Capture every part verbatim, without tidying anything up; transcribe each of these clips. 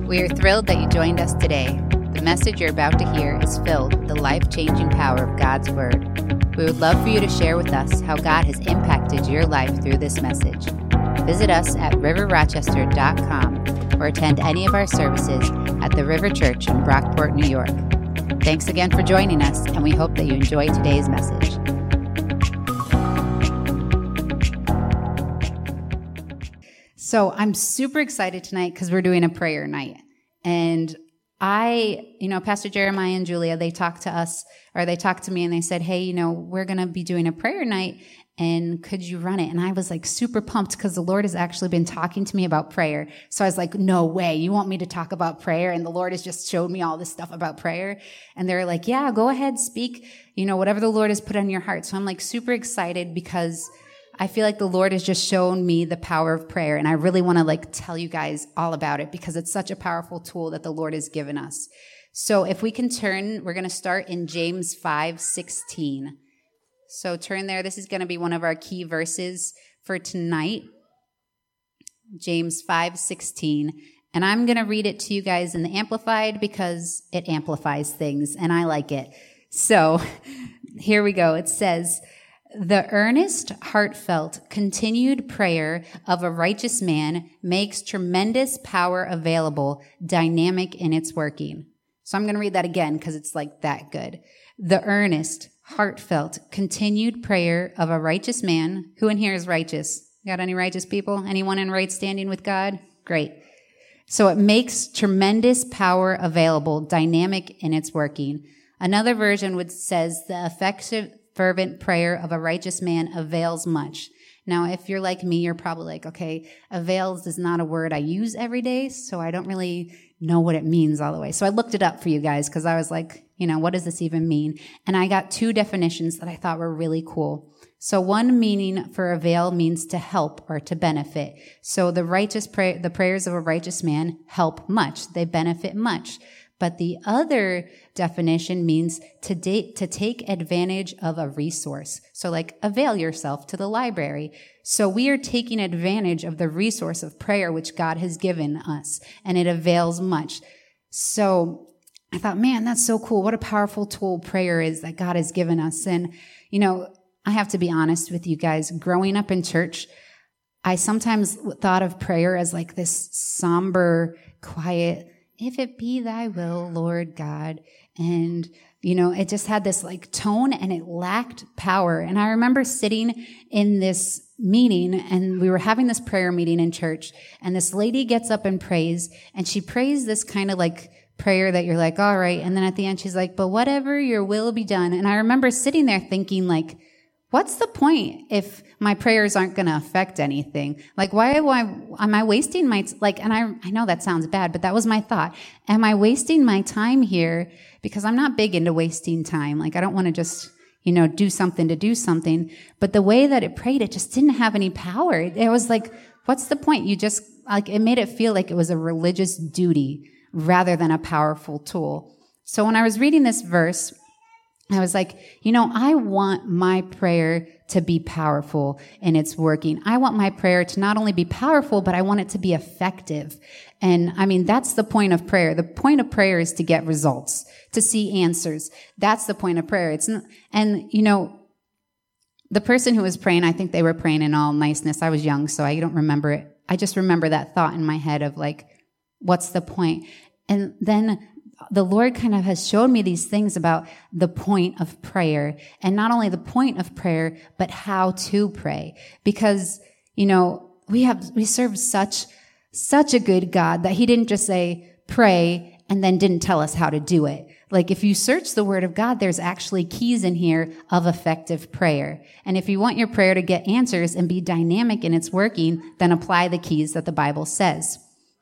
We are thrilled that you joined us today. The message you're about to hear is filled with the life-changing power of God's Word. We would love for you to share with us how God has impacted your life through this message. Visit us at river rochester dot com or attend any of our services at the River Church in Brockport, New York. Thanks again for joining us, and we hope that you enjoy today's message. So I'm super excited tonight because we're doing a prayer night. And I, you know, Pastor Jeremiah and Julia, they talked to us, or they talked to me and they said, hey, you know, we're going to be doing a prayer night and could you run it? And I was like super pumped because the Lord has actually been talking to me about prayer. So I was like, no way, you want me to talk about prayer? And the Lord has just showed me all this stuff about prayer. And they're like, yeah, go ahead, speak, you know, whatever the Lord has put on your heart. So I'm like super excited because I feel like the Lord has just shown me the power of prayer, and I really want to like tell you guys all about it because it's such a powerful tool that the Lord has given us. So if we can turn, we're going to start in James five sixteen. So turn there. This is going to be one of our key verses for tonight. James five sixteen. And I'm going to read it to you guys in the Amplified because it amplifies things, and I like it. So here we go. It says, the earnest, heartfelt, continued prayer of a righteous man makes tremendous power available, dynamic in its working. So I'm going to read that again because it's like that good. The earnest, heartfelt, continued prayer of a righteous man. Who in here is righteous? Got any righteous people? Anyone in right standing with God? Great. So it makes tremendous power available, dynamic in its working. Another version would says the effective fervent prayer of a righteous man avails much. Now, if you're like me, you're probably like, okay, avails is not a word I use every day, so I don't really know what it means all the way. So I looked it up for you guys because I was like, you know, what does this even mean? And I got two definitions that I thought were really cool. So one meaning for avail means to help or to benefit. So the righteous pray- the prayers of a righteous man help much. They benefit much. But the other definition means to date, to take advantage of a resource. So like avail yourself to the library. So we are taking advantage of the resource of prayer which God has given us, and it avails much. So I thought, man, that's so cool. What a powerful tool prayer is that God has given us. And, you know, I have to be honest with you guys. Growing up in church, I sometimes thought of prayer as like this somber, quiet, if it be thy will, Lord God. And, you know, it just had this like tone and it lacked power. And I remember sitting in this meeting and we were having this prayer meeting in church, and this lady gets up and prays, and she prays this kind of like prayer that you're like, all right. And then at the end, she's like, but whatever your will be done. And I remember sitting there thinking like, what's the point if my prayers aren't going to affect anything? Like, why am I, am I wasting my, like, and I, I know that sounds bad, but that was my thought. Am I wasting my time here? Because I'm not big into wasting time. Like, I don't want to just, you know, do something to do something. But the way that it prayed, it just didn't have any power. It was like, what's the point? You just, like, it made it feel like it was a religious duty rather than a powerful tool. So when I was reading this verse, I was like, you know, I want my prayer to be powerful in its working. I want my prayer to not only be powerful, but I want it to be effective. And I mean, that's the point of prayer. The point of prayer is to get results, to see answers. That's the point of prayer. It's not, and you know, the person who was praying, I think they were praying in all niceness. I was young, so I don't remember it. I just remember that thought in my head of like, what's the point? And then the Lord kind of has shown me these things about the point of prayer, and not only the point of prayer, but how to pray. Because, you know, we have, we serve such, such a good God that he didn't just say pray and then didn't tell us how to do it. Like if you search the word of God, there's actually keys in here of effective prayer. And if you want your prayer to get answers and be dynamic in its working, then apply the keys that the Bible says.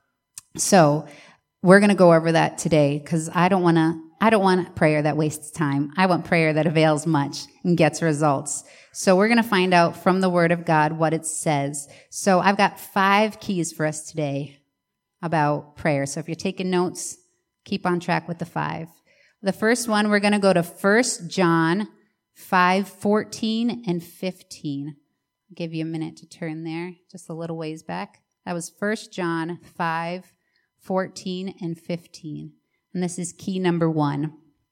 So, we're going to go over that today because I don't want to, I don't want prayer that wastes time. I want prayer that avails much and gets results. So we're going to find out from the Word of God what it says. So I've got five keys for us today about prayer. So if you're taking notes, keep on track with the five. The first one, we're going to go to First John five fourteen and fifteen. I'll give you a minute to turn there, just a little ways back. That was First John five fourteen, and fifteen. And this is key number one.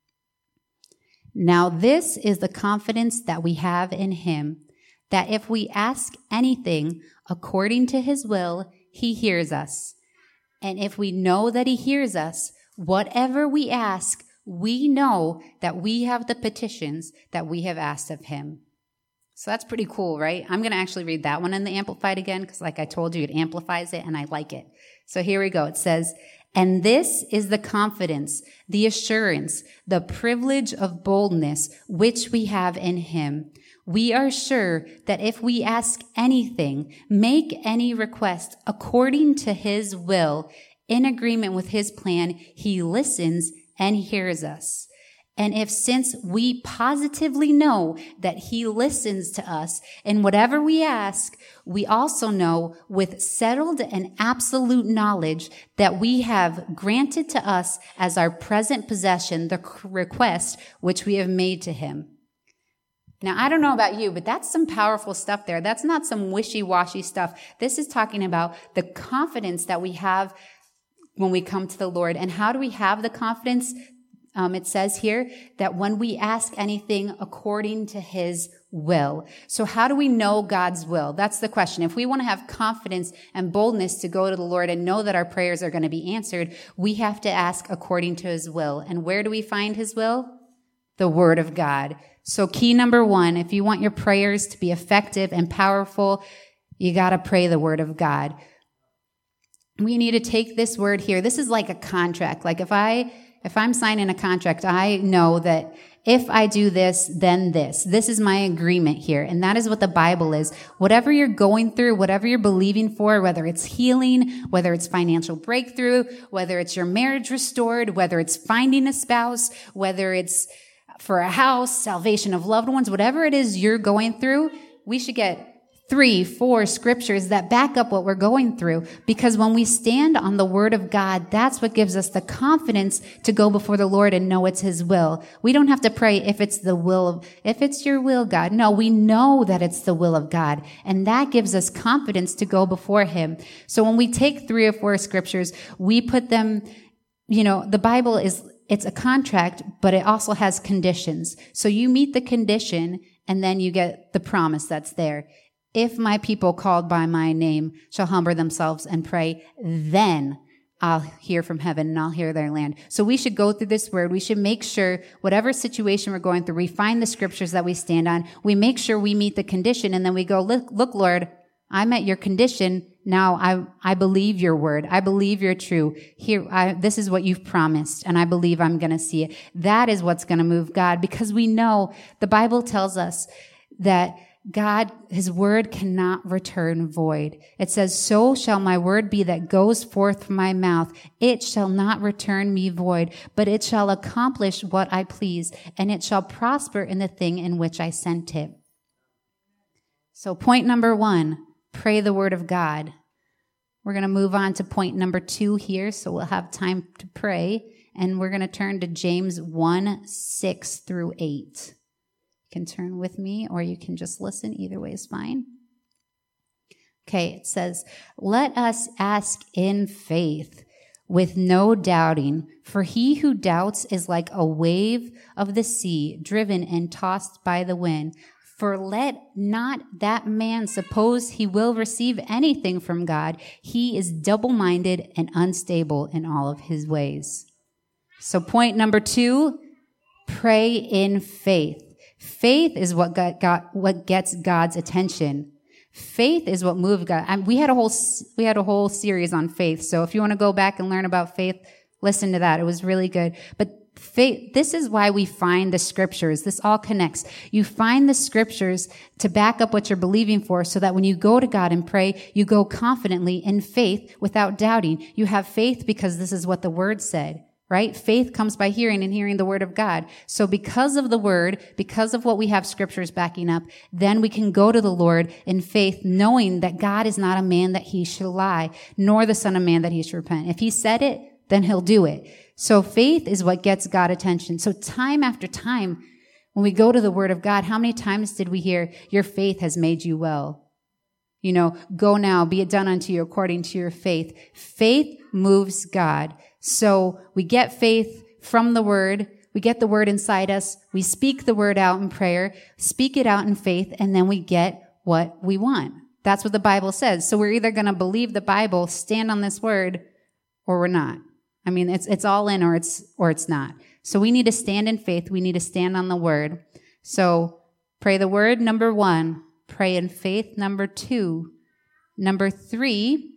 Now this is the confidence that we have in him, that if we ask anything according to his will, he hears us. And if we know that he hears us, whatever we ask, we know that we have the petitions that we have asked of him. So that's pretty cool, right? I'm going to actually read that one in the Amplified again, because like I told you, it amplifies it, and I like it. So here we go. It says, and this is the confidence, the assurance, the privilege of boldness which we have in him. We are sure that if we ask anything, make any request according to his will, in agreement with his plan, he listens and hears us. And if since we positively know that he listens to us in whatever we ask, we also know with settled and absolute knowledge that we have granted to us as our present possession the request which we have made to him. Now, I don't know about you, but that's some powerful stuff there. That's not some wishy-washy stuff. This is talking about the confidence that we have when we come to the Lord. And how do we have the confidence? Um, it says here that when we ask anything according to his will. So how do we know God's will? That's the question. If we want to have confidence and boldness to go to the Lord and know that our prayers are going to be answered, we have to ask according to his will. And where do we find his will? The Word of God. So key number one, if you want your prayers to be effective and powerful, you got to pray the Word of God. We need to take this word here. This is like a contract. Like if I If I'm signing a contract, I know that if I do this, then this. This is my agreement here. And that is what the Bible is. Whatever you're going through, whatever you're believing for, whether it's healing, whether it's financial breakthrough, whether it's your marriage restored, whether it's finding a spouse, whether it's for a house, salvation of loved ones, whatever it is you're going through, we should get three, four scriptures that back up what we're going through. Because when we stand on the Word of God, that's what gives us the confidence to go before the Lord and know it's his will. We don't have to pray if it's the will of, if it's your will, God. No, we know that it's the will of God. And that gives us confidence to go before him. So when we take three or four scriptures, we put them, you know, the Bible is, it's a contract, but it also has conditions. So you meet the condition and then you get the promise that's there. If my people called by my name shall humble themselves and pray, then I'll hear from heaven and I'll hear their land. So we should go through this word. We should make sure whatever situation we're going through, we find the scriptures that we stand on. We make sure we meet the condition and then we go, look, look, Lord, I met your condition. Now I, I believe your word. I believe you're true. Here, I, this is what you've promised and I believe I'm going to see it. That is what's going to move God, because we know the Bible tells us that God, his word cannot return void. It says, so shall my word be that goes forth from my mouth. It shall not return me void, but it shall accomplish what I please, and it shall prosper in the thing in which I sent it. So point number one, pray the Word of God. We're going to move on to point number two here, so we'll have time to pray, and we're going to turn to James one, six through eight. You can turn with me or you can just listen. Either way is fine. Okay, it says, let us ask in faith with no doubting, for he who doubts is like a wave of the sea driven and tossed by the wind. For let not that man suppose he will receive anything from God. He is double-minded and unstable in all of his ways. So point number two, pray in faith. Faith is what got, got what gets God's attention. Faith is what moved God. I mean, we had a whole we had a whole series on faith. So if you want to go back and learn about faith, listen to that. It was really good. But faith, this is why we find the scriptures. This all connects. You find the scriptures to back up what you're believing for, so that when you go to God and pray, you go confidently in faith without doubting. You have faith because this is what the Word said. Right? Faith comes by hearing and hearing the Word of God. So because of the Word, because of what we have scriptures backing up, then we can go to the Lord in faith, knowing that God is not a man that he should lie, nor the son of man that he should repent. If he said it, then he'll do it. So faith is what gets God attention. So time after time, when we go to the Word of God, how many times did we hear, your faith has made you well? You know, go now, be it done unto you according to your faith. Faith moves God. So we get faith from the word. We get the word inside us. We speak the word out in prayer, speak it out in faith, and then we get what we want. That's what the Bible says. So we're either going to believe the Bible, stand on this word, or we're not. I mean, it's it's all in or it's or it's not. So we need to stand in faith. We need to stand on the word. So pray the word, number one. Pray in faith, number two. Number three,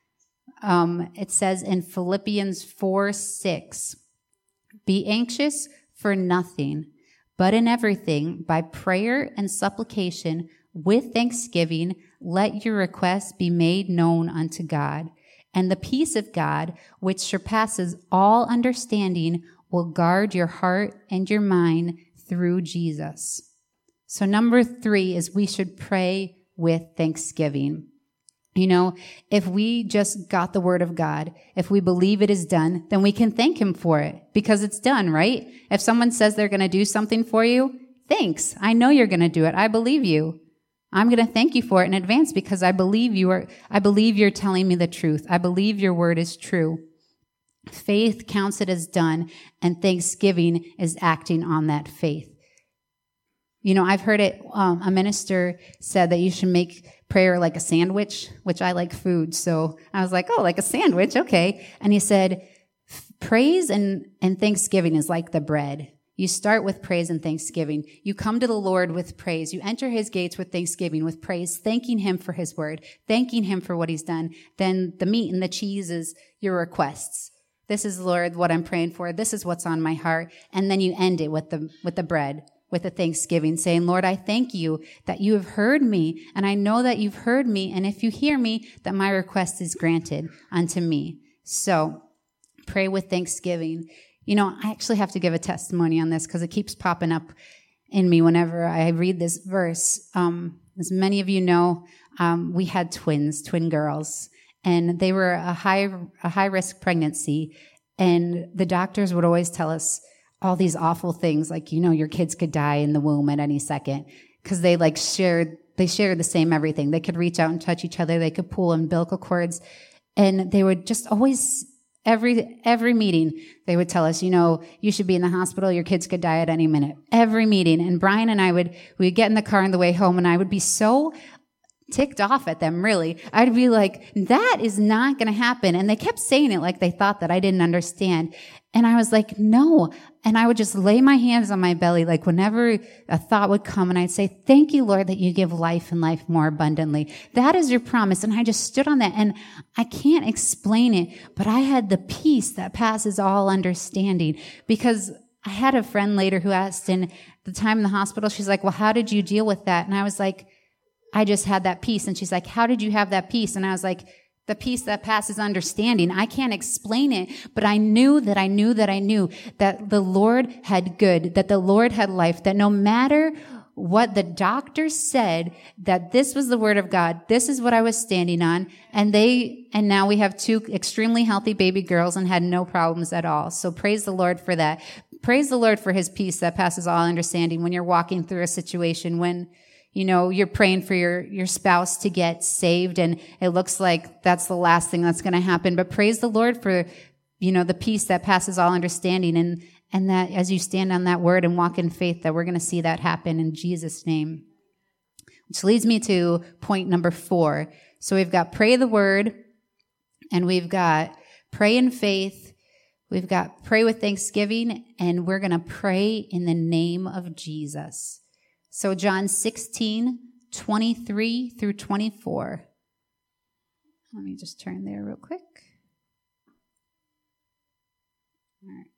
um, it says in Philippians four six, be anxious for nothing, but in everything, by prayer and supplication, with thanksgiving, let your requests be made known unto God. And the peace of God, which surpasses all understanding, will guard your heart and your mind through Jesus. So number three is we should pray with thanksgiving. You know, if we just got the word of God, if we believe it is done, then we can thank him for it because it's done, right? If someone says they're going to do something for you, thanks. I know you're going to do it. I believe you. I'm going to thank you for it in advance because I believe you are, I believe you're telling me the truth. I believe your word is true. Faith counts it as done, and thanksgiving is acting on that faith. You know, I've heard it, um, a minister said that you should make prayer like a sandwich, which I like food. So I was like, oh, like a sandwich. Okay. And he said, praise and, and thanksgiving is like the bread. You start with praise and thanksgiving. You come to the Lord with praise. You enter his gates with thanksgiving, with praise, thanking him for his word, thanking him for what he's done. Then the meat and the cheese is your requests. This is, Lord, what I'm praying for. This is what's on my heart. And then you end it with the, with the bread, with a thanksgiving, saying, Lord, I thank you that you have heard me, and I know that you've heard me, and if you hear me, that my request is granted unto me. So pray with thanksgiving. You know, I actually have to give a testimony on this because it keeps popping up in me whenever I read this verse. Um, as many of you know, um, we had twins, twin girls, and they were a high, a high risk pregnancy, and the doctors would always tell us all these awful things, like, you know, your kids could die in the womb at any second, because they like shared, they shared the same everything. They could reach out and touch each other. They could pull umbilical cords, and they would just always, every every meeting, they would tell us, you know, you should be in the hospital. Your kids could die at any minute. Every meeting, and Brian and I would we would get in the car on the way home, and I would be so ticked off at them, really. I'd be like, that is not going to happen. And they kept saying it like they thought that I didn't understand. And I was like, no. And I would just lay my hands on my belly, like whenever a thought would come, and I'd say, thank you, Lord, that you give life and life more abundantly. That is your promise. And I just stood on that, and I can't explain it, but I had the peace that passes all understanding, because I had a friend later who asked in the time in the hospital, she's like, well, how did you deal with that? And I was like, I just had that peace. And she's like, how did you have that peace? And I was like, the peace that passes understanding. I can't explain it, but I knew that I knew that I knew that the Lord had good, that the Lord had life, that no matter what the doctor said, that this was the word of God. This is what I was standing on. And they, and now we have two extremely healthy baby girls and had no problems at all. So praise the Lord for that. Praise the Lord for his peace that passes all understanding when you're walking through a situation, when you know, you're praying for your, your spouse to get saved, and it looks like that's the last thing that's going to happen. But praise the Lord for, you know, the peace that passes all understanding, and, and that as you stand on that word and walk in faith, that we're going to see that happen in Jesus' name. Which leads me to point number four. So we've got pray the word, and we've got pray in faith. We've got pray with thanksgiving, and we're going to pray in the name of Jesus. So John sixteen, twenty-three through twenty-four. Let me just turn there real quick. All right.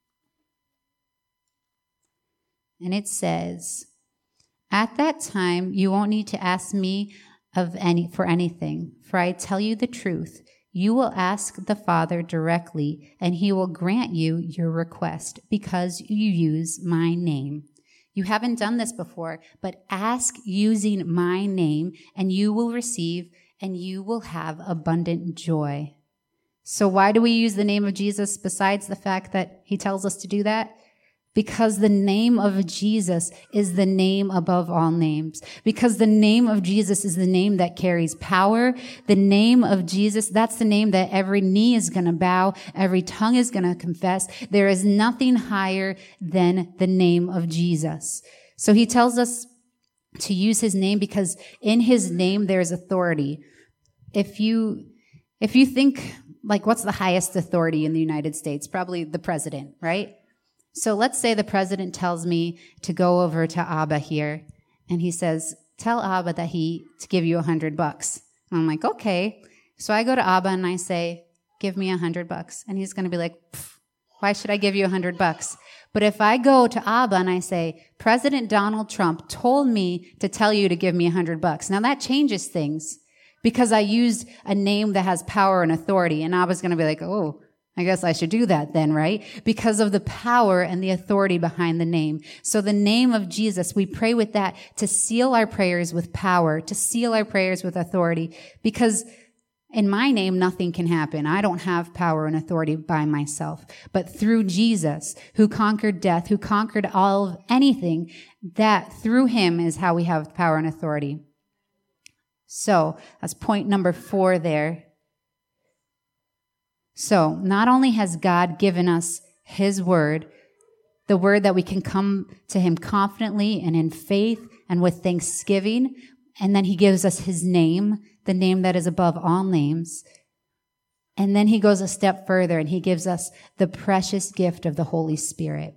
And it says, at that time, you won't need to ask me of any for anything, for I tell you the truth. You will ask the Father directly, and he will grant you your request because you use my name. You haven't done this before, but ask using my name, and you will receive, and you will have abundant joy. So why do we use the name of Jesus besides the fact that he tells us to do that? Because the name of Jesus is the name above all names. Because the name of Jesus is the name that carries power. The name of Jesus, that's the name that every knee is going to bow, every tongue is going to confess. There is nothing higher than the name of Jesus. So he tells us to use his name because in his name there is authority. If you, if you think, like, what's the highest authority in the United States? Probably the president, right? So let's say the president tells me to go over to Abba here, and he says, tell Abba that he, to give you a hundred bucks. And I'm like, okay. So I go to Abba and I say, give me a hundred bucks. And he's going to be like, why should I give you a hundred bucks? But if I go to Abba and I say, President Donald Trump told me to tell you to give me a hundred bucks. Now that changes things because I used a name that has power and authority. And Abba's going to be like, oh, I guess I should do that then, right? Because of the power and the authority behind the name. So the name of Jesus, we pray with that to seal our prayers with power, to seal our prayers with authority. Because in my name, nothing can happen. I don't have power and authority by myself. But through Jesus, who conquered death, who conquered all of anything, that through him is how we have power and authority. So that's point number four there. So not only has God given us his word, the word that we can come to him confidently and in faith and with thanksgiving, and then he gives us his name, the name that is above all names. And then he goes a step further and he gives us the precious gift of the Holy Spirit.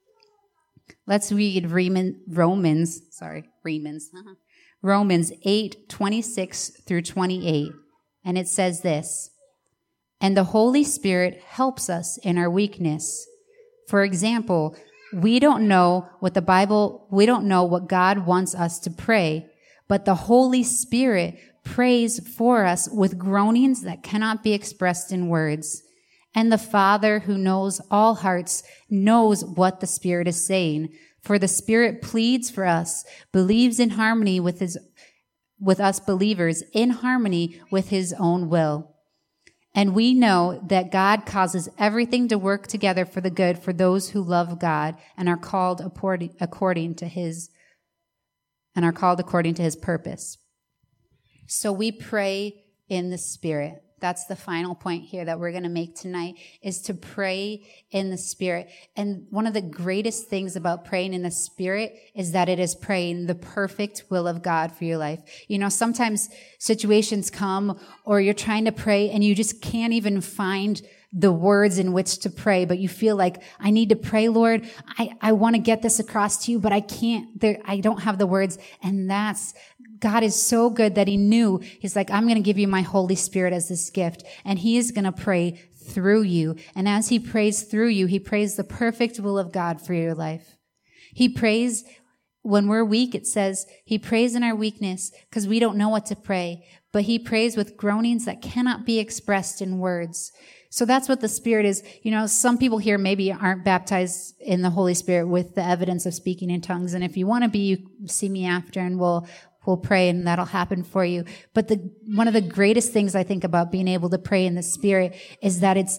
Let's read Romans, sorry, Romans, Romans eight, twenty-six through twenty-eight. And it says this, and the Holy Spirit helps us in our weakness. For example, we don't know what the Bible, we don't know what God wants us to pray, but the Holy Spirit prays for us with groanings that cannot be expressed in words. And the Father who knows all hearts knows what the Spirit is saying. For the Spirit pleads for us, believes in harmony with his, with us believers, in harmony with his own will. And we know that God causes everything to work together for the good for those who love God and are called according to his, and are called according to his purpose. So we pray in the Spirit. That's the final point here that we're going to make tonight, is to pray in the Spirit. And one of the greatest things about praying in the Spirit is that it is praying the perfect will of God for your life. You know, sometimes situations come or you're trying to pray and you just can't even find the words in which to pray, but you feel like, I need to pray, Lord. I, I want to get this across to you, but I can't, there, I don't have the words. And that's, God is so good that he knew, he's like, I'm going to give you my Holy Spirit as this gift. And he is going to pray through you. And as he prays through you, he prays the perfect will of God for your life. He prays when we're weak. It says he prays in our weakness because we don't know what to pray, but he prays with groanings that cannot be expressed in words. So that's what the Spirit is. You know, some people here maybe aren't baptized in the Holy Spirit with the evidence of speaking in tongues. And if you want to be, you see me after and we'll We'll pray and that'll happen for you. But the, one of the greatest things I think about being able to pray in the Spirit is that it's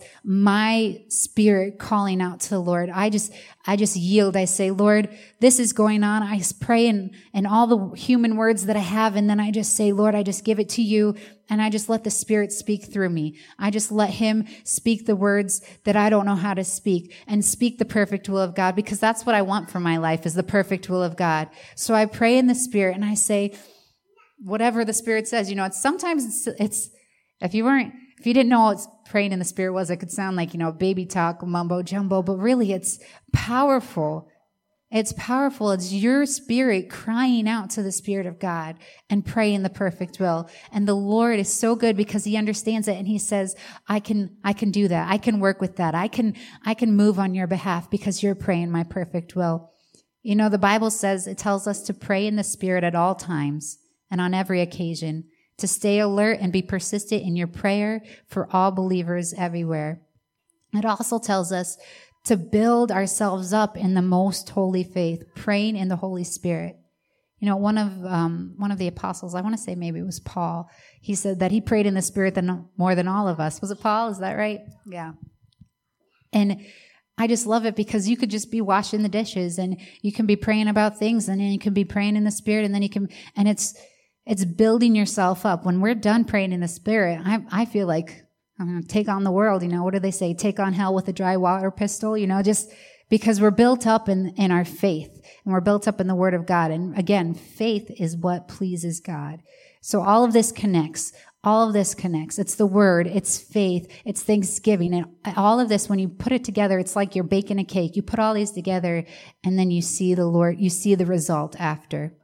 my spirit calling out to the Lord. I just, I just yield. I say, Lord, this is going on. I pray in, in all the human words that I have. And then I just say, Lord, I just give it to you. And I just let the Spirit speak through me. I just let him speak the words that I don't know how to speak and speak the perfect will of God, because that's what I want for my life, is the perfect will of God. So I pray in the Spirit and I say, whatever the Spirit says. You know, it's sometimes it's, it's if you weren't, if you didn't know what praying in the Spirit was, it could sound like, you know, baby talk, mumbo jumbo, but really it's powerful. It's powerful. It's your spirit crying out to the Spirit of God and praying the perfect will. And the Lord is so good because he understands it. And he says, I can, I can do that. I can work with that. I can, I can move on your behalf because you're praying my perfect will. You know, the Bible says, it tells us to pray in the Spirit at all times and on every occasion, to stay alert and be persistent in your prayer for all believers everywhere. It also tells us to build ourselves up in the most holy faith, praying in the Holy Spirit. You know, one of um, one of the apostles, I want to say maybe it was Paul, he said that he prayed in the Spirit than, more than all of us. Was it Paul? Is that right? Yeah. And I just love it because you could just be washing the dishes and you can be praying about things and then you can be praying in the Spirit and then you can, and it's, it's building yourself up. When we're done praying in the Spirit, I, I feel like I'm going to take on the world. You know, what do they say? Take on hell with a dry water pistol, you know, just because we're built up in, in our faith and we're built up in the Word of God. And again, faith is what pleases God. So all of this connects. All of this connects. It's the Word, it's faith, it's thanksgiving. And all of this, when you put it together, it's like you're baking a cake. You put all these together and then you see the Lord, you see the result after.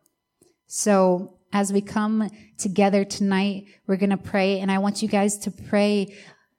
So as we come together tonight, we're going to pray. And I want you guys to pray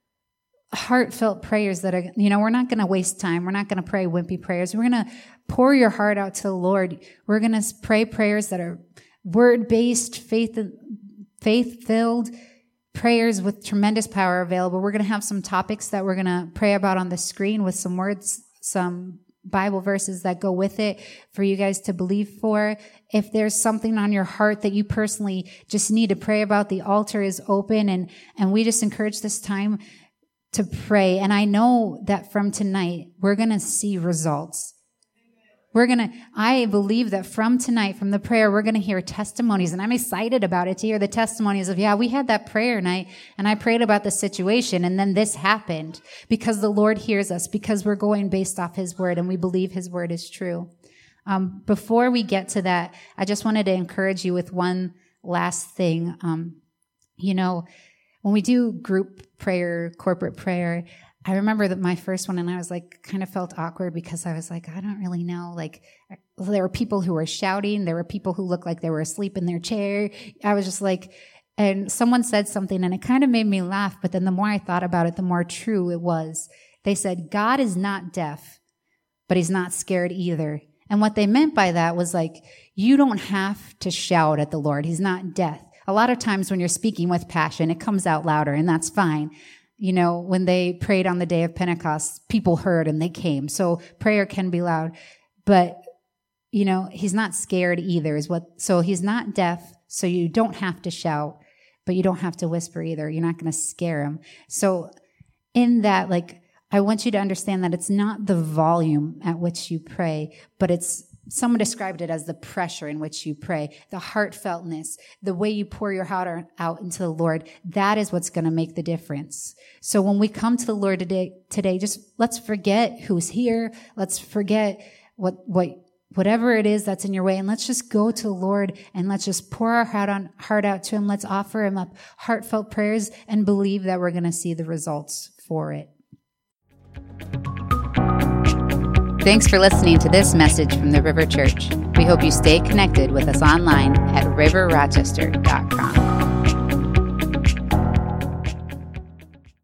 heartfelt prayers that are, you know, we're not going to waste time. We're not going to pray wimpy prayers. We're going to pour your heart out to the Lord. We're going to pray prayers that are word-based, faith, faith-filled, prayers with tremendous power available. We're going to have some topics that we're going to pray about on the screen with some words, some Bible verses that go with it for you guys to believe for. If there's something on your heart that you personally just need to pray about, the altar is open, and, and we just encourage this time to pray. And I know that from tonight, we're going to see results. We're going to, I believe that from tonight, from the prayer, we're going to hear testimonies. And I'm excited about it to hear the testimonies of, yeah, we had that prayer night and I prayed about the situation and then this happened because the Lord hears us, because we're going based off His Word and we believe His Word is true. Um, before we get to that, I just wanted to encourage you with one last thing. Um, you know, when we do group prayer, corporate prayer, I remember that my first one, and I was like, kind of felt awkward because I was like, I don't really know. Like, there were people who were shouting. There were people who looked like they were asleep in their chair. I was just like, and someone said something and it kind of made me laugh. But then the more I thought about it, the more true it was. They said, God is not deaf, but He's not scared either. And what they meant by that was like, you don't have to shout at the Lord. He's not deaf. A lot of times when you're speaking with passion, it comes out louder, and that's fine. You know, when they prayed on the day of Pentecost, people heard and they came. So prayer can be loud. But, you know, He's not scared either is what, so He's not deaf. So you don't have to shout, but you don't have to whisper either. You're not going to scare Him. So in that, like, I want you to understand that it's not the volume at which you pray, but it's, someone described it as the pressure in which you pray, the heartfeltness, the way you pour your heart out into the Lord. That is what's going to make the difference. So when we come to the Lord today, today, just let's forget who's here. Let's forget what, what, whatever it is that's in your way. And let's just go to the Lord and let's just pour our heart on, heart out to Him. Let's offer Him up heartfelt prayers and believe that we're going to see the results for it. Thanks for listening to this message from the River Church. We hope you stay connected with us online at river rochester dot com.